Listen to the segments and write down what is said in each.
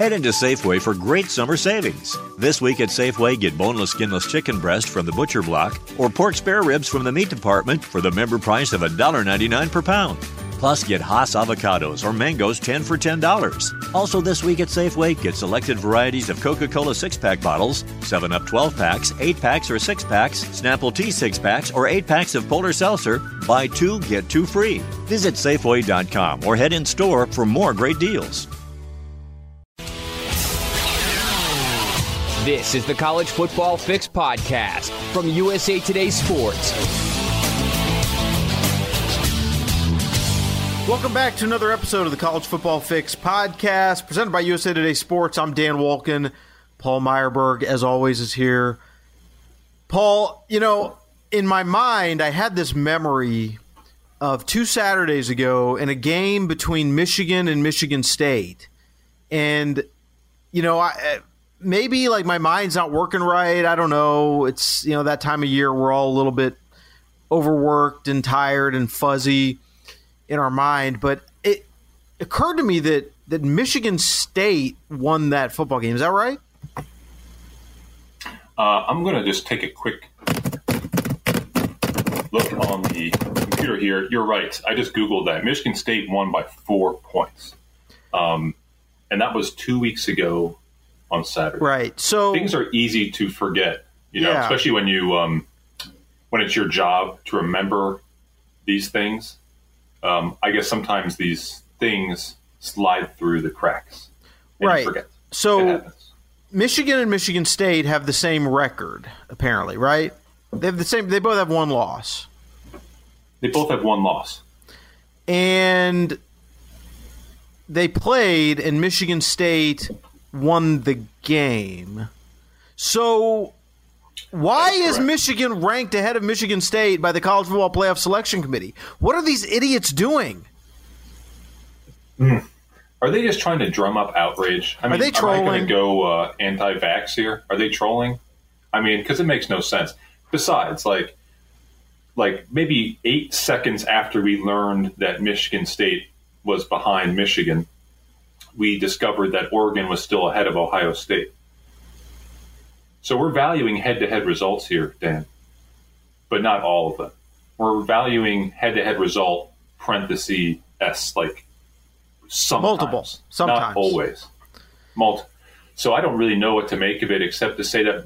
Head into Safeway for great summer savings. This week at Safeway, get boneless, skinless chicken breast from the butcher block or pork spare ribs from the meat department for the member price of $1.99 per pound. Plus, get Hass avocados or mangoes 10 for $10. Also this week at Safeway, get selected varieties of Coca-Cola 6-pack bottles, 7-Up 12-packs, 8-packs or 6-packs, Snapple Tea 6-packs, or 8-packs of Polar Seltzer. Buy 2, get 2 free. Visit Safeway.com or head in store for more great deals. This is the College Football Fix podcast from USA Today Sports. Welcome back to another episode of the College Football Fix podcast presented by USA Today Sports. I'm Dan Wolken. Paul Meyerberg, as always, is here. Paul, in my mind, I had this memory of 2 Saturdays ago in a game between Michigan and Michigan State. And, maybe like my mind's not working right. I don't know. It's, that time of year we're all a little bit overworked and tired and fuzzy in our mind. But it occurred to me that Michigan State won that football game. Is that right? I'm going to just take a quick look on the computer here. You're right. I just Googled that. Michigan State won by 4 points. And that was 2 weeks ago on Saturday. Right. So things are easy to forget, especially when you when it's your job to remember these things. I guess sometimes these things slide through the cracks. And right. You forget. So Michigan and Michigan State have the same record, apparently, right? They have the same. They both have one loss. They both have one loss. And they played, and Michigan State won the game. So why is Michigan ranked ahead of Michigan State by the College Football Playoff Selection Committee? What are these idiots doing? Are they just trying to drum up outrage? I mean, are they trolling? Am I going to go anti-vax here? Are they trolling? I mean, because it makes no sense. Besides, like maybe 8 seconds after we learned that Michigan State was behind Michigan, we discovered that Oregon was still ahead of Ohio State. So we're valuing head-to-head results here, Dan, but not all of them. We're valuing head-to-head result, parenthesis, S, like sometimes. Multiple. Sometimes. Not always. So I don't really know what to make of it except to say that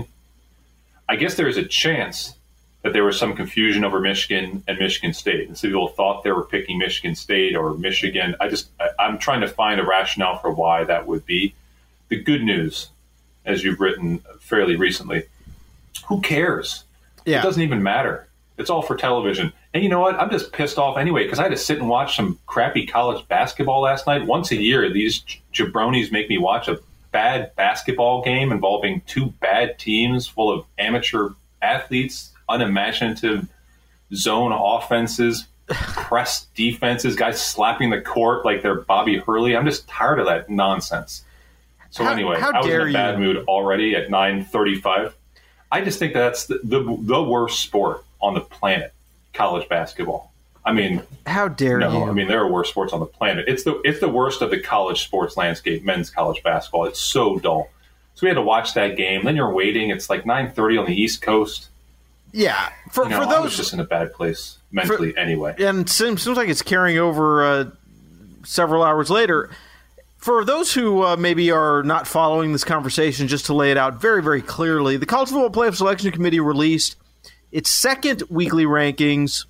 I guess there is a chance that there was some confusion over Michigan and Michigan State. And some people thought they were picking Michigan State or Michigan. I'm trying to find a rationale for why that would be. The good news, as you've written fairly recently, who cares? Yeah. It doesn't even matter. It's all for television. And you know what? I'm just pissed off anyway because I had to sit and watch some crappy college basketball last night. Once a year, these jabronis make me watch a bad basketball game involving 2 bad teams full of amateur athletes, unimaginative zone offenses, press defenses, guys slapping the court like they're Bobby Hurley. I'm just tired of that nonsense. So anyway, I was in a bad mood already at 9:35. I just think that's the worst sport on the planet, college basketball. I mean, how dare you? I mean, there are worse sports on the planet. It's the worst of the college sports landscape, men's college basketball. It's so dull. So we had to watch that game. Then you're waiting. It's like 9:30 on the East Coast. Yeah, for those, I was just in a bad place mentally anyway. And it seems like it's carrying over several hours later. For those who maybe are not following this conversation, just to lay it out very, very clearly, the College Football Playoff Selection Committee released its second weekly rankings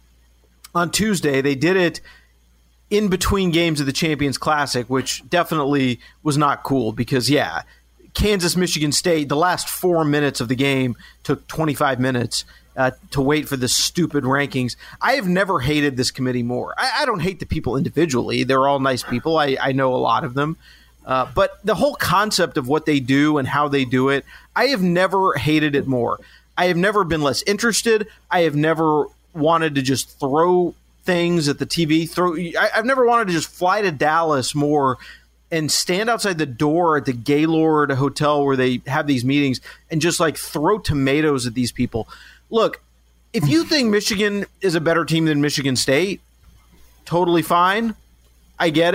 on Tuesday. They did it in between games of the Champions Classic, which definitely was not cool because, Kansas, Michigan State, the last 4 minutes of the game took 25 minutes to wait for the stupid rankings. I have never hated this committee more. I don't hate the people individually. They're all nice people. I know a lot of them. But the whole concept of what they do and how they do it, I have never hated it more. I have never been less interested. I have never wanted to just throw things at the TV. I've never wanted to just fly to Dallas more and stand outside the door at the Gaylord Hotel where they have these meetings and just like throw tomatoes at these people. Look, if you think Michigan is a better team than Michigan State, totally fine. I get it.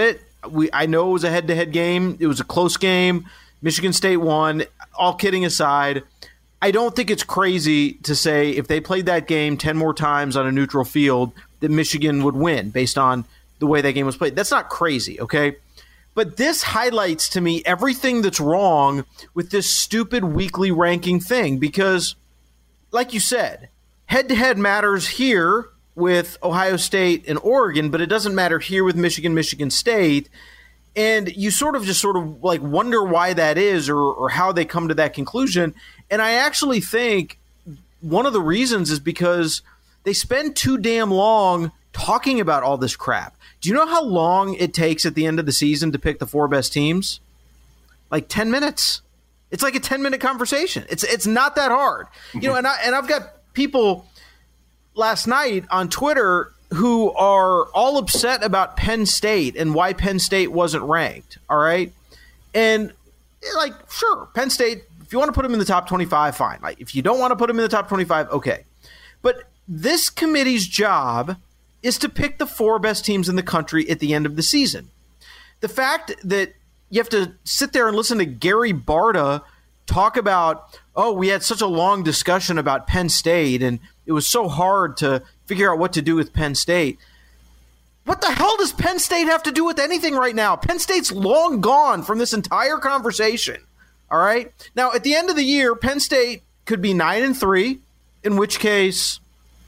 I know it was a head-to-head game. It was a close game. Michigan State won. All kidding aside, I don't think it's crazy to say if they played that game 10 more times on a neutral field that Michigan would win based on the way that game was played. That's not crazy, okay? But this highlights to me everything that's wrong with this stupid weekly ranking thing because, like you said, head-to-head matters here with Ohio State and Oregon, but it doesn't matter here with Michigan State. And you sort of like wonder why that is or how they come to that conclusion. And I actually think one of the reasons is because they spend too damn long talking about all this crap. Do you know how long it takes at the end of the season to pick the 4 best teams? Like 10 minutes. It's like a 10-minute conversation. It's not that hard. You know, and I've got people last night on Twitter who are all upset about Penn State and why Penn State wasn't ranked, all right? And, like, sure, Penn State, if you want to put them in the top 25, fine. Like, if you don't want to put them in the top 25, okay. But this committee's job is to pick the 4 best teams in the country at the end of the season. The fact that you have to sit there and listen to Gary Barta talk about, oh, we had such a long discussion about Penn State and it was so hard to figure out what to do with Penn State. What the hell does Penn State have to do with anything right now? Penn State's long gone from this entire conversation. All right? Now, at the end of the year, Penn State could be 9-3, in which case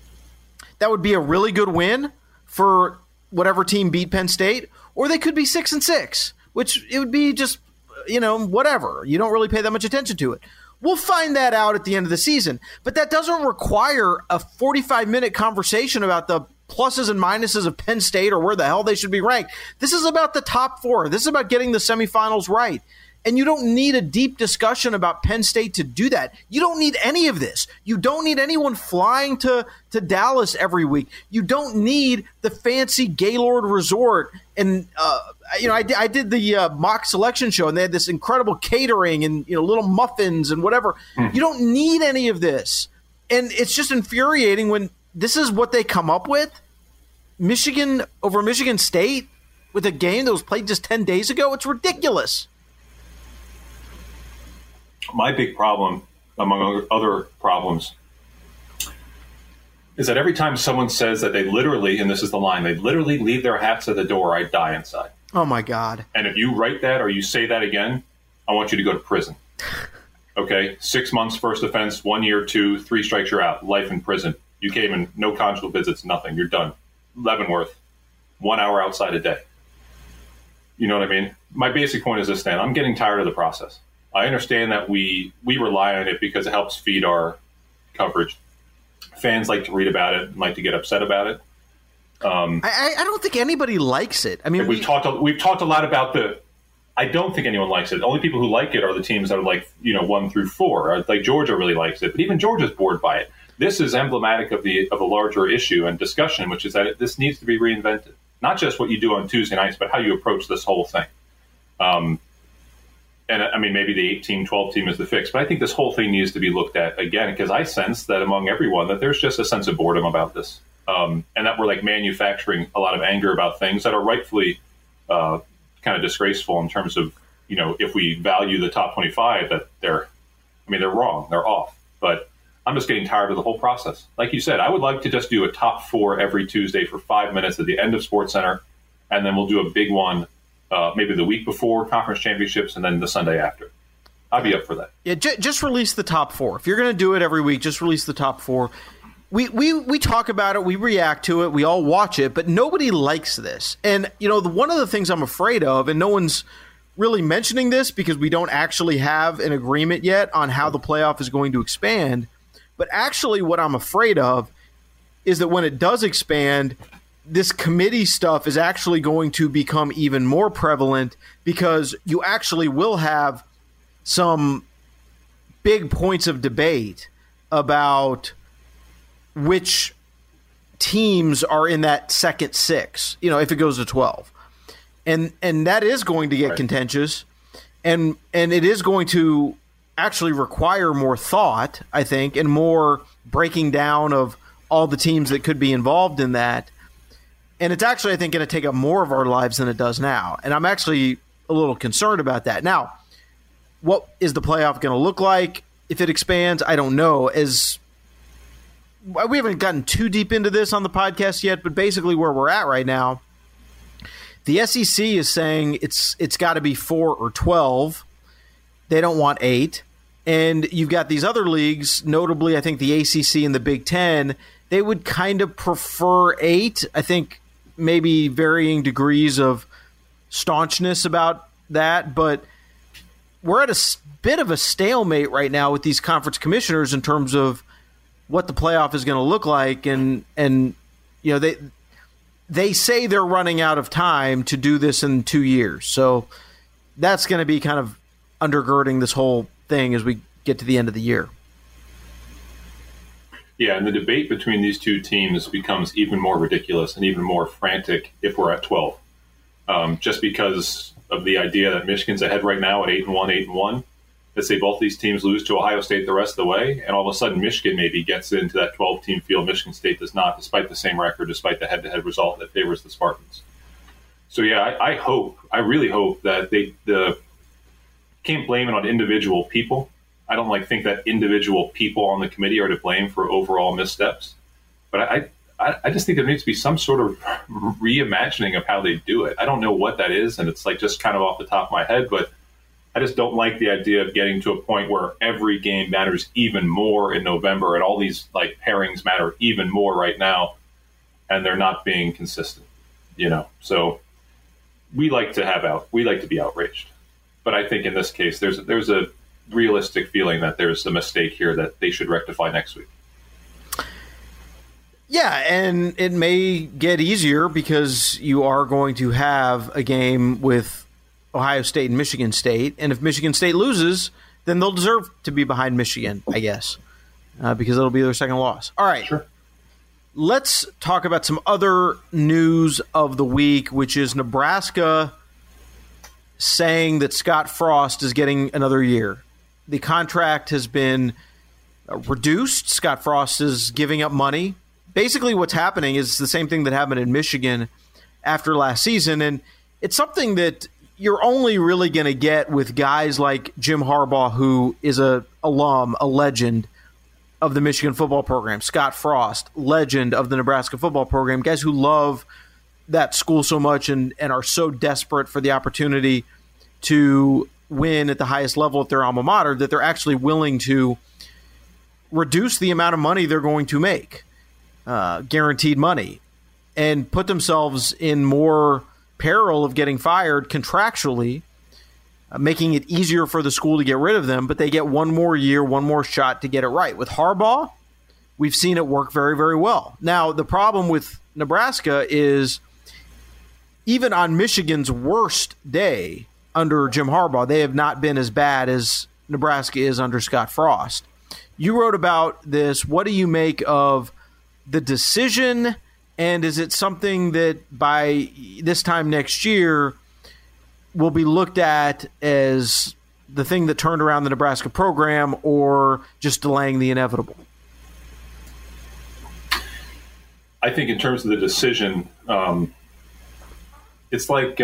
that would be a really good win for whatever team beat Penn State, or they could be 6-6, which it would be just, you know, whatever. You don't really pay that much attention to it. We'll find that out at the end of the season. But that doesn't require a 45-minute conversation about the pluses and minuses of Penn State or where the hell they should be ranked. This is about the top 4. This is about getting the semifinals right. And you don't need a deep discussion about Penn State to do that. You don't need any of this. You don't need anyone flying to Dallas every week. You don't need the fancy Gaylord Resort. And, I did the mock selection show, and they had this incredible catering and, little muffins and whatever. You don't need any of this. And it's just infuriating when this is what they come up with. Michigan over Michigan State with a game that was played just 10 days ago. It's ridiculous. My big problem, among other problems, is that every time someone says that they literally, and this is the line, they literally leave their hats at the door, I die inside. Oh, my God. And if you write that or you say that again, I want you to go to prison. Okay? 6 months, first offense, 1 year, 2, 3 strikes, you're out. Life in prison. You came in, no conjugal visits, nothing. You're done. Leavenworth, 1 hour outside a day. You know what I mean? My basic point is this, Dan. I'm getting tired of the process. I understand that we rely on it because it helps feed our coverage. Fans like to read about it and like to get upset about it. I don't think anybody likes it. I mean, we've talked a lot about the. I don't think anyone likes it. The only people who like it are the teams that are like 1 through 4. Like Georgia really likes it, but even Georgia's bored by it. This is emblematic of a larger issue and discussion, which is that this needs to be reinvented. Not just what you do on Tuesday nights, but how you approach this whole thing. And I mean, maybe the 8-team, 12-team is the fix, but I think this whole thing needs to be looked at again because I sense that among everyone that there's just a sense of boredom about this, and that we're like manufacturing a lot of anger about things that are rightfully kind of disgraceful in terms of if we value the top 25 that they're wrong, they're off. But I'm just getting tired of the whole process. Like you said, I would like to just do a top 4 every Tuesday for 5 minutes at the end of SportsCenter, and then we'll do a big one. Maybe the week before conference championships and then the Sunday after. I'd be up for that. Yeah, just release the top 4. If you're going to do it every week, just release the top 4. We talk about it, we react to it, we all watch it, but nobody likes this. And, one of the things I'm afraid of, and no one's really mentioning this because we don't actually have an agreement yet on how the playoff is going to expand, but actually what I'm afraid of is that when it does expand, this committee stuff is actually going to become even more prevalent because you actually will have some big points of debate about which teams are in that second 6, if it goes to 12. And that is going to get contentious, and it is going to actually require more thought, I think, and more breaking down of all the teams that could be involved in that. And it's actually, I think, going to take up more of our lives than it does now. And I'm actually a little concerned about that. Now, what is the playoff going to look like if it expands? I don't know. We haven't gotten too deep into this on the podcast yet, but basically where we're at right now, the SEC is saying it's got to be 4 or 12. They don't want 8. And you've got these other leagues, notably I think the ACC and the Big Ten, they would kind of prefer 8. I think maybe varying degrees of staunchness about that, but we're at a bit of a stalemate right now with these conference commissioners in terms of what the playoff is going to look like, and you know they say they're running out of time to do this in 2 years, so that's going to be kind of undergirding this whole thing as we get to the end of the year. Yeah, and the debate between these two teams becomes even more ridiculous and even more frantic if we're at 12. Just because of the idea that Michigan's ahead right now at 8-1. Let's say both these teams lose to Ohio State the rest of the way, and all of a sudden Michigan maybe gets into that 12-team field. Michigan State does not, despite the same record, despite the head-to-head result that favors the Spartans. So yeah, I really hope that they can't blame it on individual people. I don't think that individual people on the committee are to blame for overall missteps, but I just think there needs to be some sort of reimagining of how they do it. I don't know what that is, and it's just kind of off the top of my head, but I just don't like the idea of getting to a point where every game matters even more in November, and all these pairings matter even more right now, and they're not being consistent. So we like to be outraged, but I think in this case there's a realistic feeling that there's a mistake here that they should rectify next week. Yeah, and it may get easier because you are going to have a game with Ohio State and Michigan State, and if Michigan State loses, then they'll deserve to be behind Michigan, I guess, because it'll be their second loss. All right, sure. Let's talk about some other news of the week, which is Nebraska saying that Scott Frost is getting another year. The contract has been reduced. Scott Frost is giving up money. Basically what's happening is the same thing that happened in Michigan after last season, and it's something that you're only really going to get with guys like Jim Harbaugh, who is a legend of the Michigan football program, Scott Frost, legend of the Nebraska football program, guys who love that school so much and are so desperate for the opportunity to win at the highest level at their alma mater that they're actually willing to reduce the amount of money they're going to make, guaranteed money, and put themselves in more peril of getting fired contractually, making it easier for the school to get rid of them, but they get one more year, one more shot to get it right. With Harbaugh, we've seen it work very, very well. Now, the problem with Nebraska is even on Michigan's worst day under Jim Harbaugh, they have not been as bad as Nebraska is under Scott Frost. You wrote about this. What do you make of the decision, and is it something that by this time next year will be looked at as the thing that turned around the Nebraska program, or just delaying the inevitable? I think in terms of the decision, it's like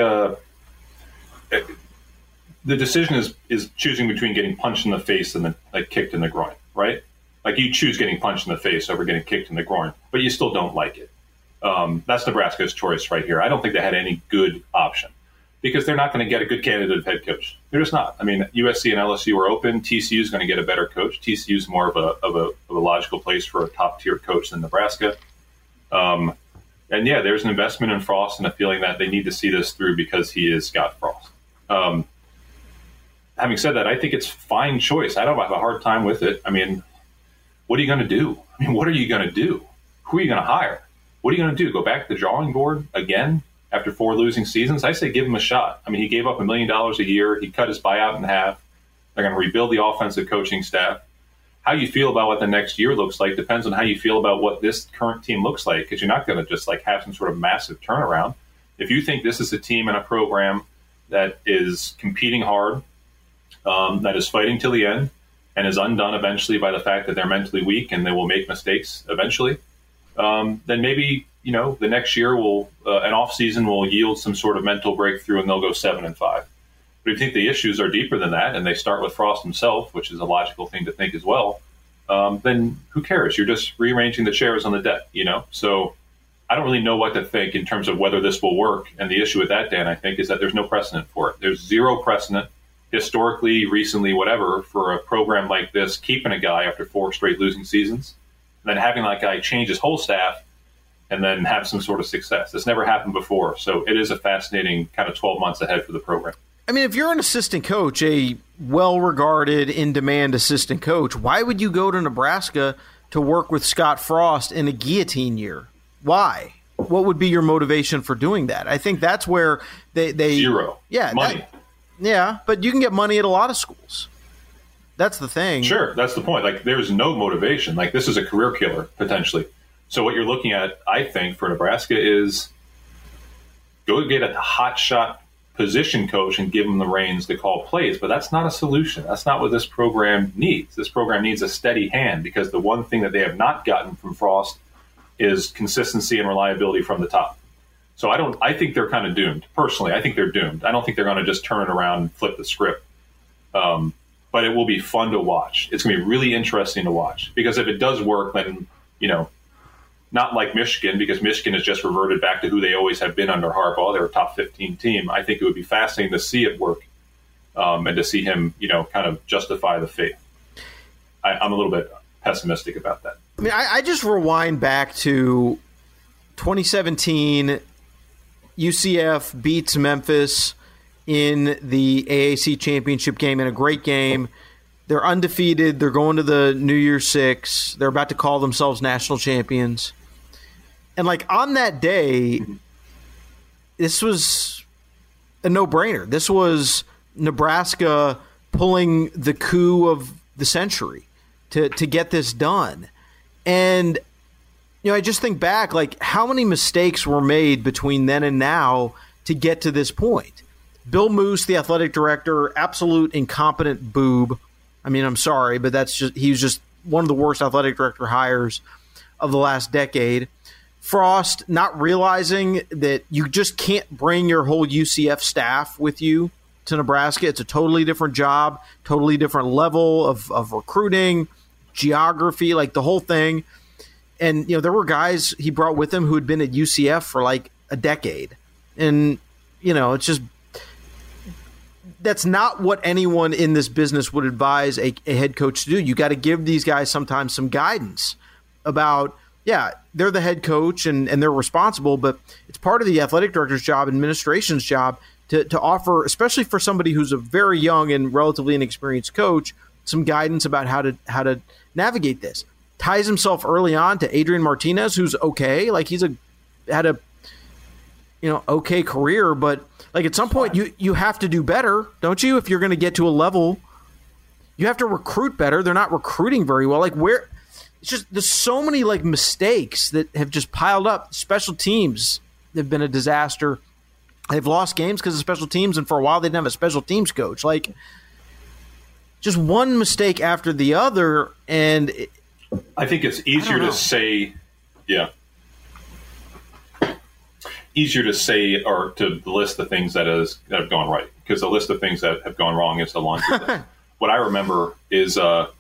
the decision is choosing between getting punched in the face and then kicked in the groin, right? Like you choose getting punched in the face over getting kicked in the groin, but you still don't like it. That's Nebraska's choice right here. I don't think they had any good option because they're not going to get a good candidate head coach. They're just not. I mean, USC and LSU are open. TCU is going to get a better coach. TCU is more of a logical place for a top tier coach than Nebraska. And yeah, there's an investment in Frost and a feeling that they need to see this through because he is Scott Frost. Having said that, I think it's fine choice. I don't have a hard time with it. I mean, what are you going to do? I mean, what are you going to do? Who are you going to hire? What are you going to do? Go back to the drawing board again after 4 losing seasons? I say give him a shot. I mean, he gave up $1 million a year. He cut his buyout in half. They're going to rebuild the offensive coaching staff. How you feel about what the next year looks like depends on how you feel about what this current team looks like, because you're not going to just have some sort of massive turnaround. If you think this is a team and a program that is competing hard, that is fighting till the end, and is undone eventually by the fact that they're mentally weak and they will make mistakes eventually, then maybe, the next year an off season will yield some sort of mental breakthrough and they'll go 7-5. But if you think the issues are deeper than that and they start with Frost himself, which is a logical thing to think as well, then who cares? You're just rearranging the chairs on the deck, So I don't really know what to think in terms of whether this will work. And the issue with that, Dan, I think, is that there's no precedent for it. There's zero precedent historically, recently, whatever, for a program like this, keeping a guy after 4 straight losing seasons, and then having that guy change his whole staff and then have some sort of success. This never happened before. So it is a fascinating kind of 12 months ahead for the program. I mean, if you're an assistant coach, a well-regarded, in-demand assistant coach, why would you go to Nebraska to work with Scott Frost in a guillotine year? Why? What would be your motivation for doing that? I think that's where they zero. Yeah, money. But you can get money at a lot of schools. That's the thing. Sure, that's the point. Like, there's no motivation. Like, this is a career killer, potentially. So what you're looking at, I think, for Nebraska is go get a hotshot position coach and give them the reins to call plays. But that's not a solution. That's not what this program needs. This program needs a steady hand, because the one thing that they have not gotten from Frost is consistency and reliability from the top. So I think they're kind of doomed. Personally, I think they're doomed. I don't think they're going to just turn it around and flip the script. But it will be fun to watch. It's going to be really interesting to watch, because if it does work, then, not like Michigan, because Michigan has just reverted back to who they always have been under Harbaugh. They're a top 15 team. I think it would be fascinating to see it work, and to see him, kind of justify the faith. I'm a little bit pessimistic about that. I mean, I just rewind back to 2017. UCF beats Memphis in the AAC championship game, in a great game. They're undefeated. They're going to the New Year's Six. They're about to call themselves national champions. And on that day, this was a no-brainer. This was Nebraska pulling the coup of the century to get this done. And I just think back, how many mistakes were made between then and now to get to this point? Bill Moose, the athletic director, absolute incompetent boob. I mean, I'm sorry, but he was just one of the worst athletic director hires of the last decade. Frost not realizing that you just can't bring your whole UCF staff with you to Nebraska. It's a totally different job, totally different level of recruiting, geography, the whole thing. And, there were guys he brought with him who had been at UCF for a decade. And, it's just, that's not what anyone in this business would advise a head coach to do. You got to give these guys sometimes some guidance about, they're the head coach and they're responsible, but it's part of the athletic director's job, administration's job to offer, especially for somebody who's a very young and relatively inexperienced coach, some guidance about how to navigate this. Ties himself early on to Adrian Martinez, who's okay. He's had a okay career, but at some point you have to do better, don't you? If you're going to get to a level, you have to recruit better. They're not recruiting very well. Where it's just there's so many mistakes that have just piled up. Special teams have been a disaster. They've lost games because of special teams, and for a while they didn't have a special teams coach. Just one mistake after the other, and I think it's easier to say, easier to say or to list the things that have gone right, because the list of things that have gone wrong is a laundry list. What I remember is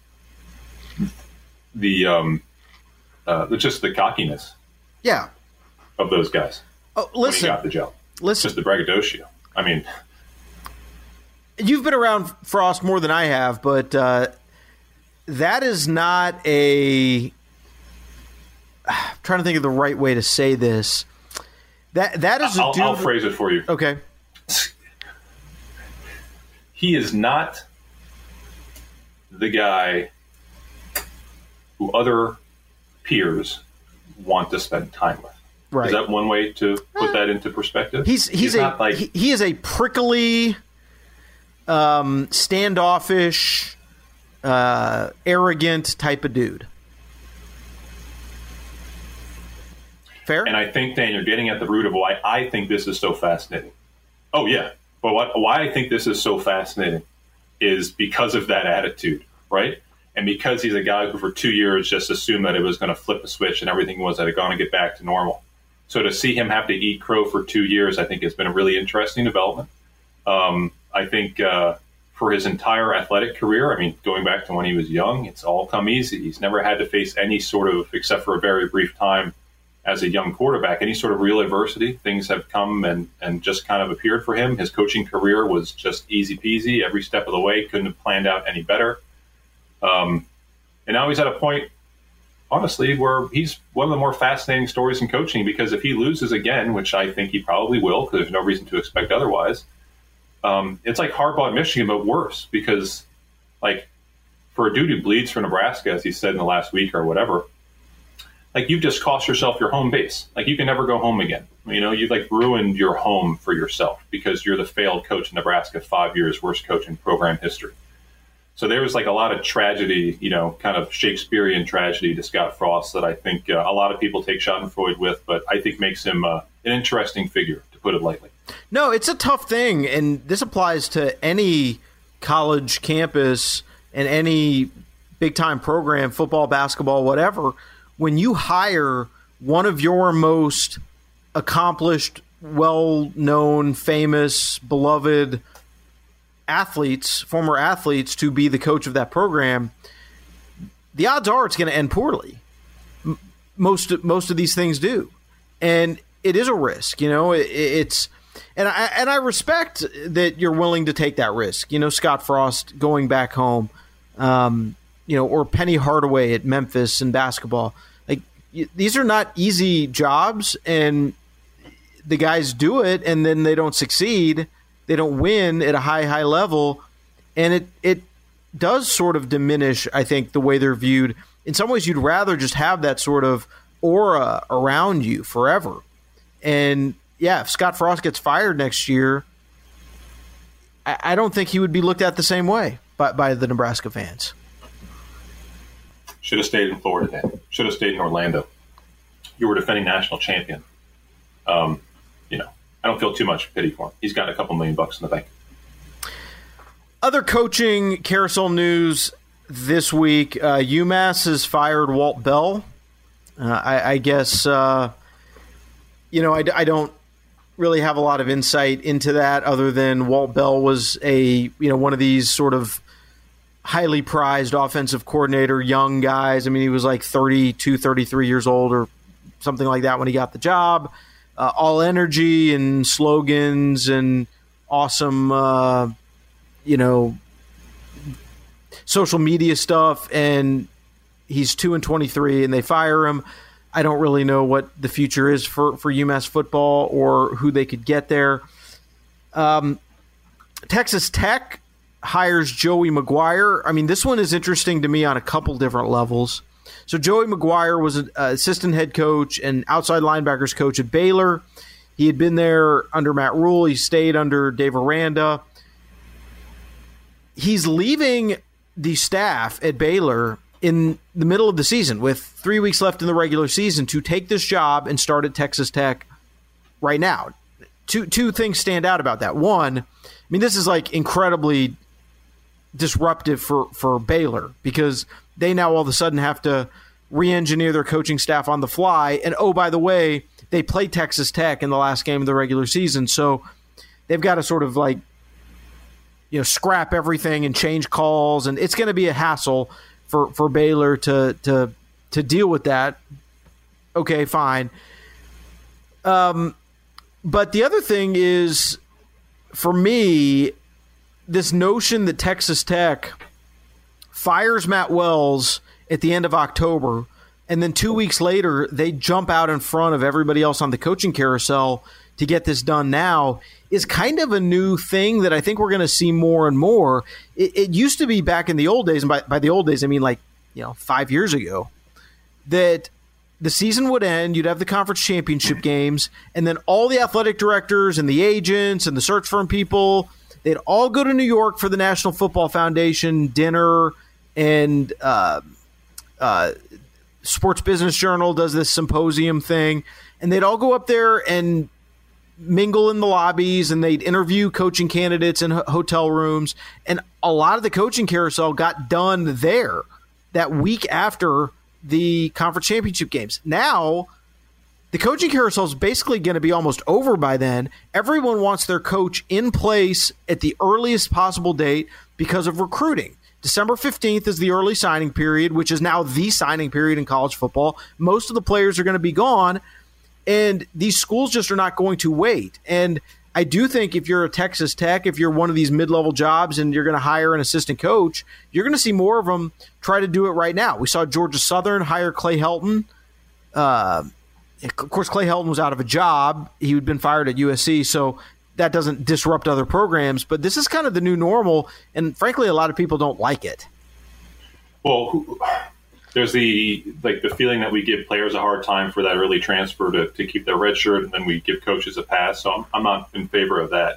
just the cockiness, of those guys. Oh, listen, when he got the job. Listen, just the braggadocio. I mean, you've been around Frost more than I have, but that is not I'm trying to think of the right way to say this. That is a dude. I'll phrase it for you. Okay. He is not the guy who other peers want to spend time with. Right. Is that one way to put that into perspective? He is a prickly, standoffish, arrogant type of dude. Fair? And I think, Dan, you're getting at the root of why I think this is so fascinating. Oh, yeah. But why I think this is so fascinating is because of that attitude, right? And because he's a guy who for 2 years just assumed that it was going to flip a switch and everything was going to get back to normal. So to see him have to eat crow for 2 years, I think has been a really interesting development. I think for his entire athletic career, I mean, going back to when he was young, it's all come easy. He's never had to face any sort of, except for a very brief time as a young quarterback, any sort of real adversity. Things have come and just kind of appeared for him. His coaching career was just easy peasy every step of the way. Couldn't have planned out any better. And now he's at a point, honestly, where he's one of the more fascinating stories in coaching, because if he loses again, which I think he probably will, because there's no reason to expect otherwise, it's like Harbaugh at Michigan, but worse, because like for a dude who bleeds for Nebraska, as he said in the last week or whatever, like you've just cost yourself your home base. Like you can never go home again. You know, you've like ruined your home for yourself because you're the failed coach in Nebraska, 5 years, worst coach in program history. So there was like a lot of tragedy, you know, kind of Shakespearean tragedy to Scott Frost that I think a lot of people take Schadenfreude with, but I think makes him an interesting figure, to put it lightly. No, it's a tough thing, and this applies to any college campus and any big-time program, football, basketball, whatever. When you hire one of your most accomplished, well-known, famous, beloved athletes, former athletes, to be the coach of that program, the odds are it's going to end poorly. Most of these things do, and it is a risk. You know, it's and I respect that you're willing to take that risk. You know, Scott Frost going back home, you know, or Penny Hardaway at Memphis in basketball. Like these are not easy jobs, and the guys do it, and then they don't succeed. They don't win at a high level, and it does sort of diminish, I think, the way they're viewed. In some ways, you'd rather just have that sort of aura around you forever. And, yeah, if Scott Frost gets fired next year, I don't think he would be looked at the same way by the Nebraska fans. Should have stayed in Florida then. Should have stayed in Orlando. You were defending national champion. You know, I don't feel too much pity for him. He's got a couple $1 million in the bank. Other coaching carousel news this week. UMass has fired Walt Bell. I guess, you know, I don't really have a lot of insight into that other than Walt Bell was one of these sort of highly prized offensive coordinator, young guys. I mean, he was like 32, 33 years old or something like that when he got the job. All energy and slogans and awesome, social media stuff. And he's 2-23 and they fire him. I don't really know what the future is for UMass football or who they could get there. Texas Tech hires Joey McGuire. I mean, this one is interesting to me on a couple different levels. So Joey McGuire was an assistant head coach and outside linebackers coach at Baylor. He had been there under Matt Rule. He stayed under Dave Aranda. He's leaving the staff at Baylor in the middle of the season with 3 weeks left in the regular season to take this job and start at Texas Tech right now. Two things stand out about that. One, I mean, this is like incredibly disruptive for Baylor because they now all of a sudden have to re-engineer their coaching staff on the fly. And, oh, by the way, they play Texas Tech in the last game of the regular season. So they've got to sort of like, scrap everything and change calls. And it's going to be a hassle for Baylor to deal with that. Okay, fine. But the other thing is, for me, this notion that Texas Tech fires Matt Wells at the end of October, and then 2 weeks later they jump out in front of everybody else on the coaching carousel to get this done now is kind of a new thing that I think we're going to see more and more. It used to be back in the old days, and by the old days I mean 5 years ago, that the season would end, you'd have the conference championship games, and then all the athletic directors and the agents and the search firm people, they'd all go to New York for the National Football Foundation dinner, and Sports Business Journal does this symposium thing, and they'd all go up there and mingle in the lobbies, and they'd interview coaching candidates in hotel rooms, and a lot of the coaching carousel got done there that week after the conference championship games. Now, the coaching carousel is basically going to be almost over by then. Everyone wants their coach in place at the earliest possible date because of recruiting. December 15th is the early signing period, which is now the signing period in college football. Most of the players are going to be gone, and these schools just are not going to wait. And I do think if you're a Texas Tech, if you're one of these mid-level jobs and you're going to hire an assistant coach, you're going to see more of them try to do it right now. We saw Georgia Southern hire Clay Helton. Of course, Clay Helton was out of a job. He had been fired at USC, so that doesn't disrupt other programs. But this is kind of the new normal, and frankly, a lot of people don't like it. Well, there's the feeling that we give players a hard time for that early transfer to keep their red shirt, and then we give coaches a pass. So I'm not in favor of that.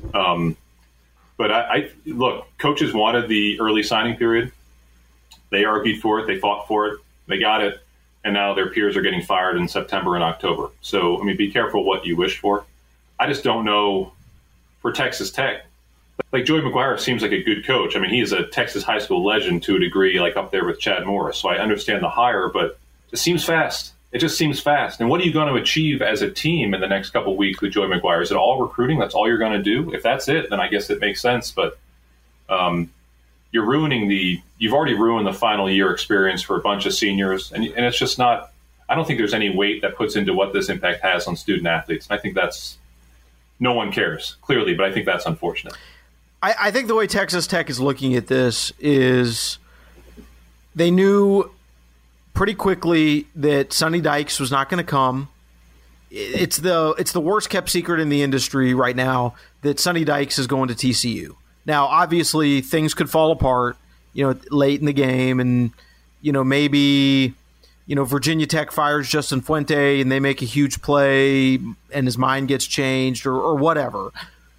But I look, coaches wanted the early signing period. They argued for it. They fought for it. They got it. And now their peers are getting fired in September and October. So, I mean, be careful what you wish for. I just don't know for Texas Tech. Like, Joey McGuire seems like a good coach. I mean, he is a Texas high school legend to a degree, like up there with Chad Morris. So I understand the hire, but it seems fast. It just seems fast. And what are you going to achieve as a team in the next couple of weeks with Joey McGuire? Is it all recruiting? That's all you're going to do? If that's it, then I guess it makes sense. But you're you've already ruined the final year experience for a bunch of seniors. And it's just not, I don't think there's any weight that puts into what this impact has on student athletes. And I think no one cares, clearly, but I think that's unfortunate. I think the way Texas Tech is looking at this is they knew pretty quickly that Sonny Dykes was not going to come. It's the worst kept secret in the industry right now that Sonny Dykes is going to TCU. Now, obviously, things could fall apart, late in the game, and maybe Virginia Tech fires Justin Fuente and they make a huge play and his mind gets changed or whatever.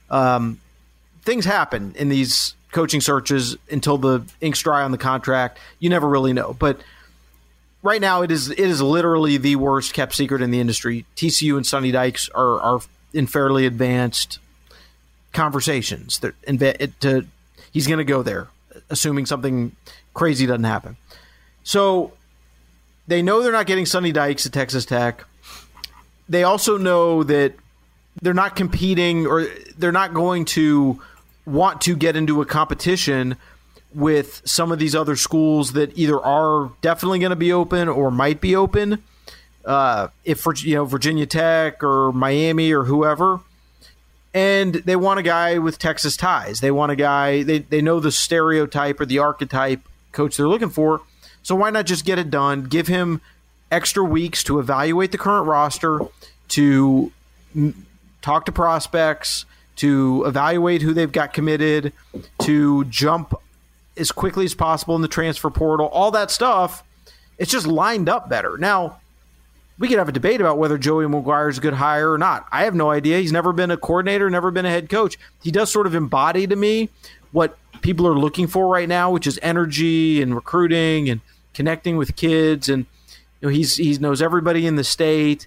Things happen in these coaching searches until the ink's dry on the contract. You never really know. But right now, it is literally the worst kept secret in the industry. TCU and Sonny Dykes are in fairly advanced conversations. He's going to go there, assuming something crazy doesn't happen. So they know they're not getting Sonny Dykes at Texas Tech. They also know that they're not competing, or they're not going to want to get into a competition with some of these other schools that either are definitely going to be open or might be open. If Virginia Tech or Miami or whoever. And they want a guy with Texas ties. They want a guy, they know the stereotype or the archetype coach they're looking for. So why not just get it done? Give him extra weeks to evaluate the current roster, to talk to prospects, to evaluate who they've got committed, to jump as quickly as possible in the transfer portal, all that stuff. It's just lined up better. Now, we could have a debate about whether Joey McGuire is a good hire or not. I have no idea. He's never been a coordinator, never been a head coach. He does sort of embody to me what people are looking for right now, which is energy and recruiting and connecting with kids. And he knows everybody in the state.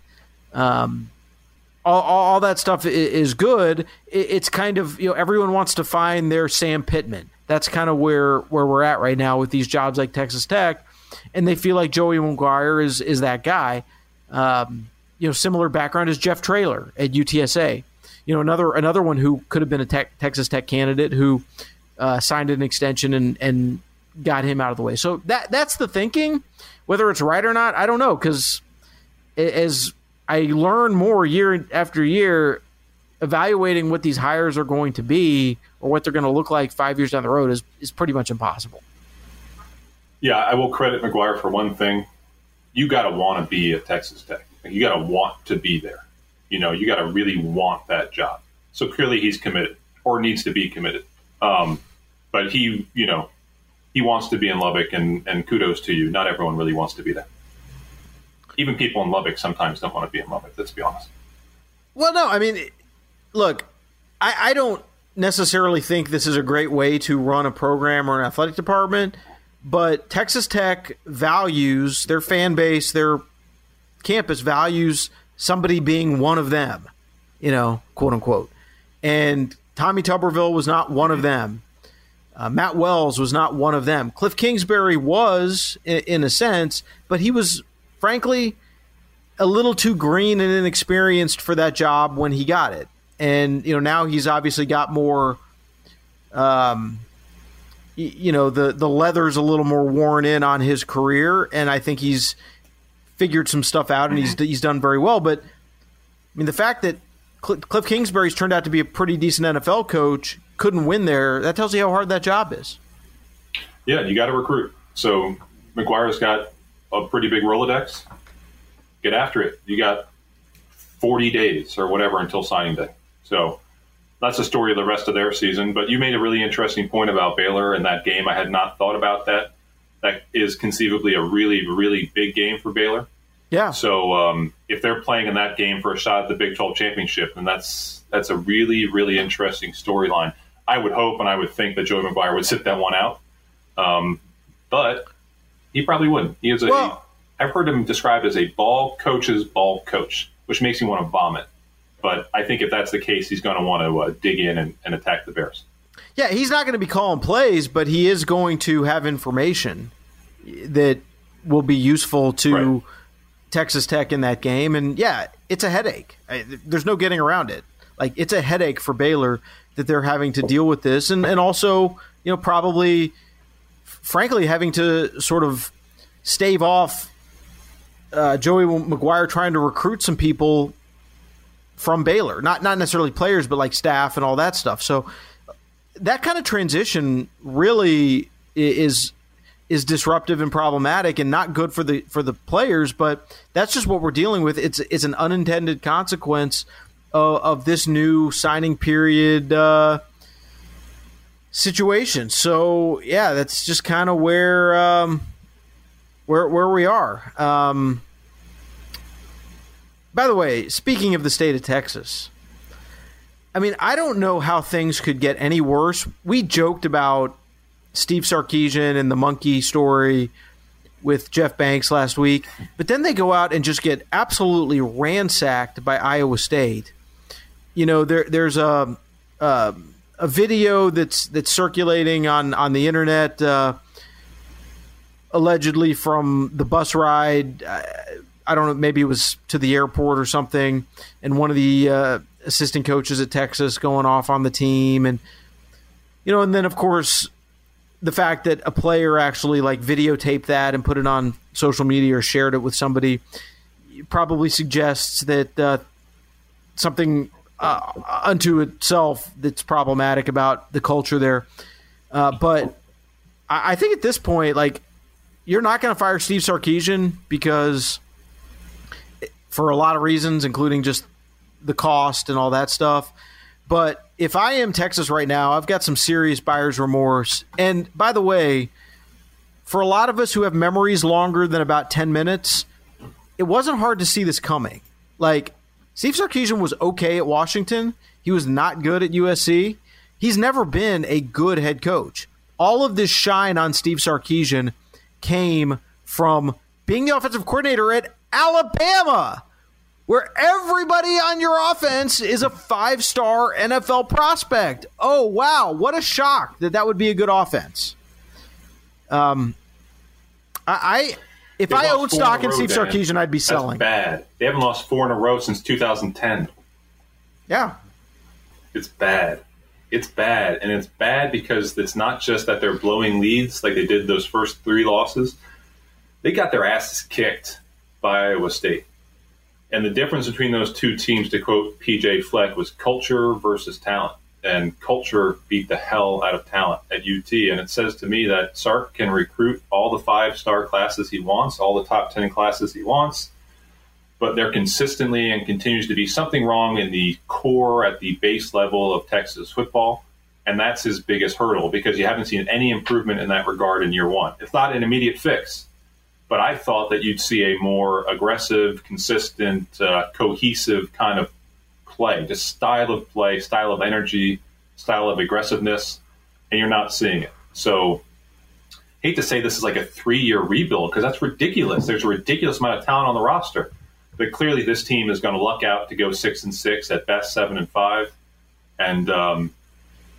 All that stuff is good. It's kind of, everyone wants to find their Sam Pittman. That's kind of where we're at right now with these jobs like Texas Tech. And they feel like Joey McGuire is that guy. Similar background is Jeff Traylor at UTSA. Another one who could have been a Texas Tech candidate who signed an extension and got him out of the way. So that's the thinking. Whether it's right or not, I don't know, because as I learn more year after year, evaluating what these hires are going to be or what they're going to look like 5 years down the road is pretty much impossible. Yeah, I will credit McGuire for one thing. You got to want to be at Texas Tech. You got to want to be there. You got to really want that job. So clearly he's committed or needs to be committed. But he wants to be in Lubbock, and kudos to you. Not everyone really wants to be there. Even people in Lubbock sometimes don't want to be in Lubbock, let's be honest. Well, no, I mean, look, I don't necessarily think this is a great way to run a program or an athletic department, but Texas Tech values their fan base, their campus values somebody being one of them, quote unquote. And Tommy Tuberville was not one of them. Matt Wells was not one of them. Cliff Kingsbury was, in a sense, but he was, frankly, a little too green and inexperienced for that job when he got it. And, now he's obviously got more, the leather's a little more worn in on his career, and I think he's figured some stuff out, and he's done very well. But, the fact that Cliff Kingsbury's turned out to be a pretty decent NFL coach, couldn't win there, that tells you how hard that job is. Yeah, you got to recruit. So McGuire's got a pretty big Rolodex. Get after it. You got 40 days or whatever until signing day. So that's the story of the rest of their season. But you made a really interesting point about Baylor in that game. I had not thought about that. That is conceivably a really, really big game for Baylor. Yeah. So if they're playing in that game for a shot at the Big 12 championship, then that's a really, really interesting storyline. I would hope and I would think that Joey McGuire would sit that one out. But he probably wouldn't. He is I've heard him described as a ball coach's ball coach, which makes me want to vomit. But I think if that's the case, he's going to want to dig in and attack the Bears. Yeah, he's not going to be calling plays, but he is going to have information that will be useful to Texas Tech in that game. And, yeah, it's a headache. There's no getting around it. Like, it's a headache for Baylor that they're having to deal with this. And also, probably, frankly, having to sort of stave off Joey McGuire trying to recruit some people from Baylor. Not necessarily players, but like staff and all that stuff. So that kind of transition really is disruptive and problematic and not good for the players, but that's just what we're dealing with. It's an unintended consequence of this new signing period situation. So yeah, that's just kind of where we are. By the way, speaking of the state of Texas, I don't know how things could get any worse. We joked about Steve Sarkisian and the monkey story with Jeff Banks last week, but then they go out and just get absolutely ransacked by Iowa State. There's a video that's circulating on the internet, allegedly from the bus ride. I don't know, maybe it was to the airport or something, and one of the assistant coaches at Texas going off on the team, and and then of course the fact that a player actually videotaped that and put it on social media or shared it with somebody probably suggests that something unto itself that's problematic about the culture there. But I think at this point, you're not going to fire Steve Sarkisian because for a lot of reasons, including just the cost and all that stuff. But if I am Texas right now, I've got some serious buyer's remorse. And by the way, for a lot of us who have memories longer than about 10 minutes, it wasn't hard to see this coming. Steve Sarkisian was okay at Washington. He was not good at USC. He's never been a good head coach. All of this shine on Steve Sarkisian came from being the offensive coordinator at Alabama, where everybody on your offense is a 5-star NFL prospect. Oh, wow. What a shock that would be a good offense. If I owned stock in Steve Sarkisian, I'd be selling. That's bad. They haven't lost 4 in a row since 2010. Yeah. It's bad. It's bad. And it's bad because it's not just that they're blowing leads like they did those first 3 losses. They got their asses kicked by Iowa State. And the difference between those two teams, to quote PJ Fleck, was culture versus talent. And culture beat the hell out of talent at UT. And it says to me that Sark can recruit all the 5-star classes he wants, all the top 10 classes he wants, but there consistently and continues to be something wrong in the core at the base level of Texas football. And that's his biggest hurdle because you haven't seen any improvement in that regard in year one. It's not an immediate fix. But I thought that you'd see a more aggressive, consistent, cohesive kind of play, just style of play, style of energy, style of aggressiveness, and you're not seeing it. So hate to say this is like a 3-year rebuild because that's ridiculous. There's a ridiculous amount of talent on the roster. But clearly this team is going to luck out to go 6-6, at best 7-5. And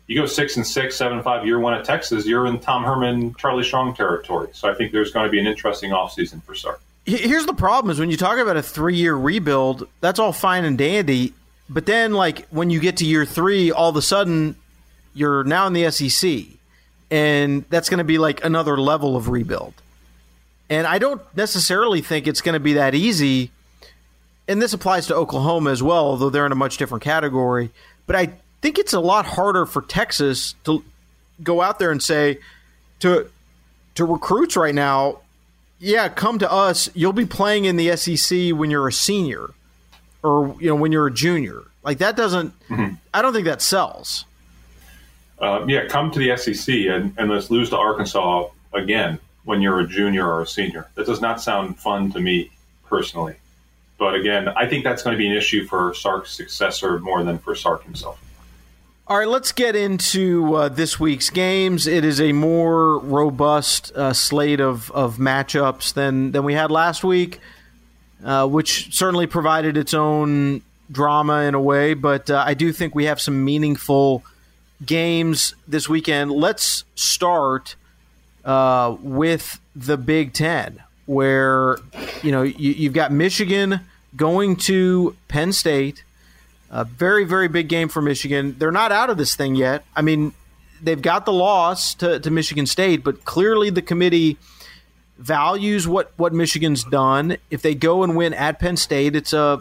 You go 6-6, 7-5, year one at Texas, you're in Tom Herman, Charlie Strong territory. So I think there's going to be an interesting offseason for Sark. Here's the problem is when you talk about a 3-year rebuild, that's all fine and dandy. But then, like, when you get to year 3, all of a sudden you're now in the SEC. And that's going to be like another level of rebuild. And I don't necessarily think it's going to be that easy. And this applies to Oklahoma as well, although they're in a much different category. But I think it's a lot harder for Texas to go out there and say to recruits right now, yeah, come to us. You'll be playing in the SEC when you're a senior or when you're a junior. Like that doesn't I don't think that sells. Come to the SEC and let's lose to Arkansas again when you're a junior or a senior. That does not sound fun to me personally. But again, I think that's going to be an issue for Sark's successor more than for Sark himself. All right, let's get into this week's games. It is a more robust slate of matchups than we had last week, which certainly provided its own drama in a way. But I do think we have some meaningful games this weekend. Let's start with the Big Ten, where you've got Michigan going to Penn State. A very, very big game for Michigan. They're not out of this thing yet. I mean, they've got the loss to Michigan State, but clearly the committee values what Michigan's done. If they go and win at Penn State, it's a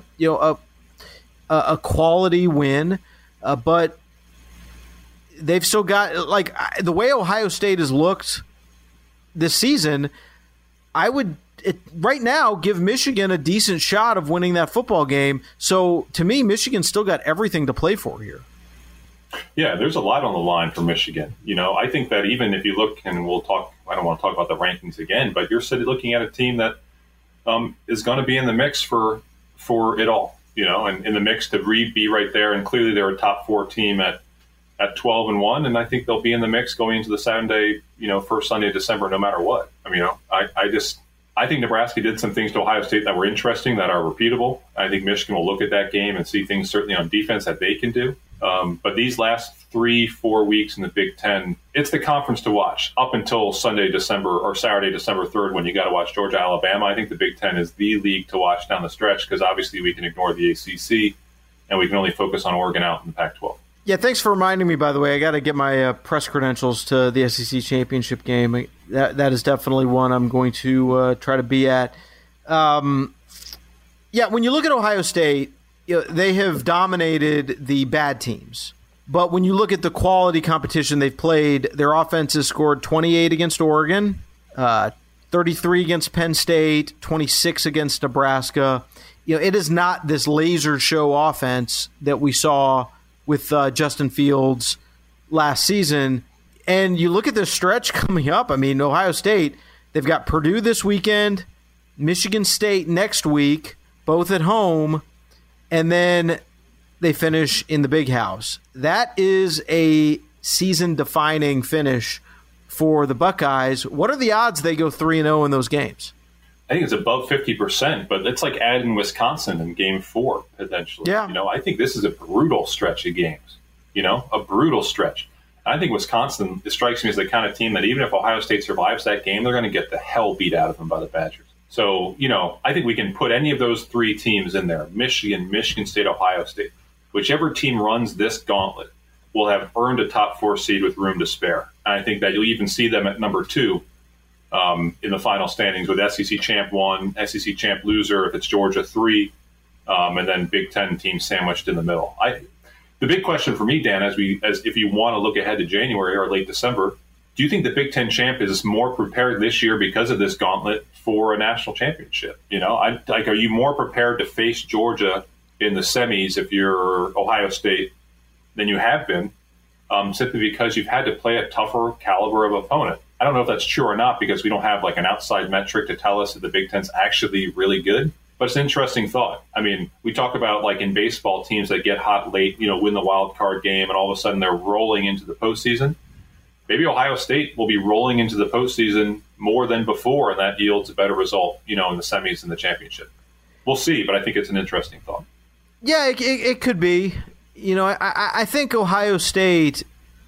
quality win, but they've still got, like, the way Ohio State has looked this season, I would right now give Michigan a decent shot of winning that football game. So to me, Michigan's still got everything to play for here. Yeah, there's a lot on the line for Michigan. I think that even if you look, and we'll talk, I don't want to talk about the rankings again, but you're looking at a team that is going to be in the mix for it all, and in the mix to be right there. And clearly they're a top 4 team at 12-1, and I think they'll be in the mix going into the Saturday, first Sunday of December, no matter what. I mean, I think Nebraska did some things to Ohio State that were interesting, that are repeatable. I think Michigan will look at that game and see things certainly on defense that they can do. But these last 3-4 weeks in the Big Ten, it's the conference to watch up until Saturday, December 3rd, when you got to watch Georgia, Alabama. I think the Big Ten is the league to watch down the stretch because obviously we can ignore the ACC and we can only focus on Oregon out in the Pac-12. Yeah, thanks for reminding me, by the way. I got to get my press credentials to the SEC championship game. That is definitely one I'm going to try to be at. When you look at Ohio State, they have dominated the bad teams. But when you look at the quality competition they've played, their offense has scored 28 against Oregon, 33 against Penn State, 26 against Nebraska. It is not this laser show offense that we saw with Justin Fields last season. And you look at the stretch coming up. I mean, Ohio State, they've got Purdue this weekend, Michigan State next week, both at home, and then they finish in the Big House. That is a season-defining finish for the Buckeyes. What are the odds they go 3-0 in those games? I think it's above 50%, but it's like adding Wisconsin in Game 4 potentially. Yeah. I think this is a brutal stretch of games. A brutal stretch. I think Wisconsin, it strikes me as the kind of team that even if Ohio State survives that game, they're going to get the hell beat out of them by the Badgers. So, I think we can put any of those 3 teams in there: Michigan, Michigan State, Ohio State. Whichever team runs this gauntlet will have earned a top 4 seed with room to spare. And I think that you'll even see them at number 2. In the final standings with SEC champ 1, SEC champ loser if it's Georgia 3, and then Big Ten teams sandwiched in the middle. The big question for me, Dan, as if you want to look ahead to January or late December, do you think the Big Ten champ is more prepared this year because of this gauntlet for a national championship? Are you more prepared to face Georgia in the semis if you're Ohio State than you have been, simply because you've had to play a tougher caliber of opponent? I don't know if that's true or not because we don't have like an outside metric to tell us that the Big Ten's actually really good. But it's an interesting thought. I mean, we talk about like in baseball teams that get hot late, win the wild card game, and all of a sudden they're rolling into the postseason. Maybe Ohio State will be rolling into the postseason more than before, and that yields a better result, in the semis and the championship. We'll see, but I think it's an interesting thought. Yeah, it could be. I think Ohio State